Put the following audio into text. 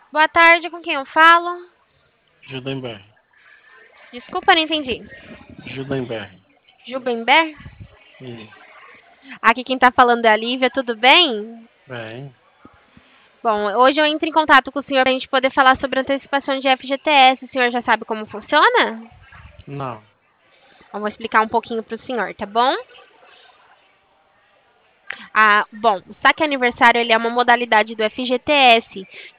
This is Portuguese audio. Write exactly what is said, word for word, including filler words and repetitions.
Boa tarde, com quem eu falo? Judenberg. Desculpa, não entendi. Judenberg. Jubenber? Isso. Aqui quem tá falando é a Lívia, tudo bem? Bem, Bom, hoje eu entro em contato com o senhor pra gente poder falar sobre antecipação de F G T S. O senhor já sabe como funciona? não. Eu vou explicar um pouquinho pro senhor, tá bom? Ah, bom, o saque aniversário ele é uma modalidade do F G T S